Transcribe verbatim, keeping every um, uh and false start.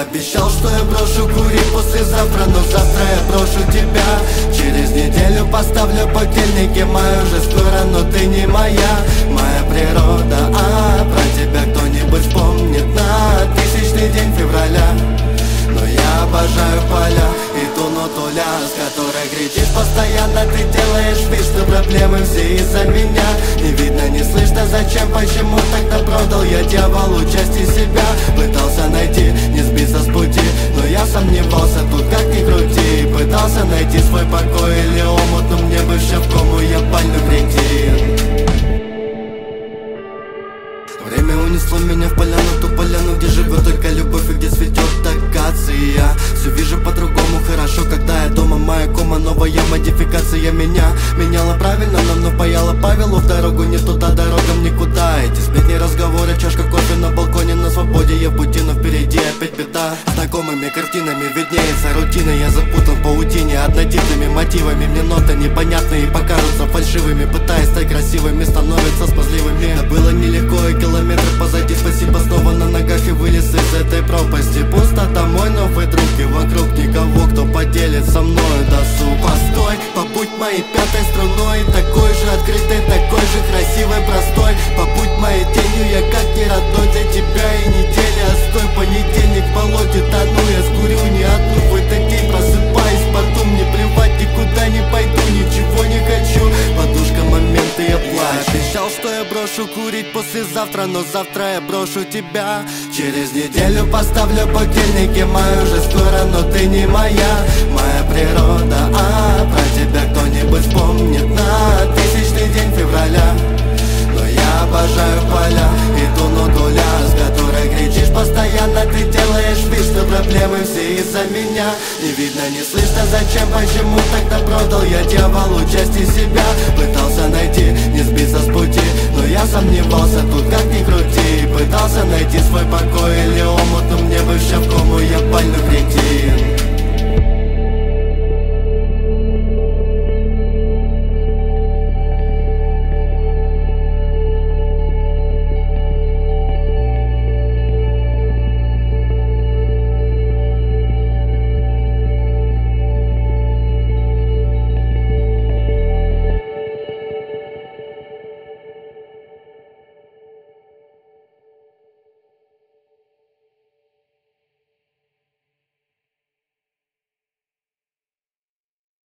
обещал, что я брошу курить послезавтра, но завтра я брошу тебя. Через неделю поставлю будильник, я маю уже скоро, но ты не моя. Моя природа, а про тебя кто-нибудь вспомнит на тысячный день февраля. Но я обожаю поля и ту ноту ля, с которой кричишь постоянно. Ты делаешь вид, что проблемы все из-за меня. Не видно, не слышно, зачем, почему тогда продал я дьяволу части себя. Пытался найти, не сбиться с пути, но я сомневался тут, как ни крути. Пытался найти свой покой или омут, но мне бы все в кому, я больной кретин. Время унесло меня в поляну, ту поляну, где живет только любовь и где цветет акация. Все вижу по-другому, хорошо, когда я дома. Моя кома, новая модификация меня меняла правильно, но вновь паяла Павелу в дорогу. Не туда, дорогам никуда. Эти сплетни, разговоры, чашка кофе на балконе, на свободе я в пути, но впереди опять беда. Знакомыми картинами виднеется рутина. Я запутан в паутине однотипными мотивами. Мне ноты непонятные покажутся фальшивыми. Пытаясь стать красивыми, становятся смазливыми. Но было нелегко и километр позади. Спасибо, снова на ногах и вылез из этой пропасти. Пустота, мой новый друг, и вокруг никого, кто поделит со мною досуг. Постой, побудь моей пятой струной, такой же открытой, такой же красивой, простой. Побудь моей тенью, я как не родной для тебя. И неделя отстой, понедельник в болоте тону. Я скурю не одну в этот день, просыпаюсь потом. Мне плевать, никуда не пойду, ничего не хочу. Подушка, моменты, я плачу. Обещал, что я брошу курить послезавтра, но завтра я брошу тебя. Через неделю поставлю будильник, я маю уже скоро, но ты не моя. Моя природа, а про тебя кто-нибудь вспомнит на тысячный день февраля. Но я обожаю поля и ту ноту ля, с которой кричишь постоянно. Ты делаешь вид, что проблемы все из-за меня. Не видно, не слышно, зачем, почему тогда продал я дьяволу части себя. Пытался найти, не сбиться с пути, но я сомневался тут, как ни крути. Пытался найти свой покой или ум,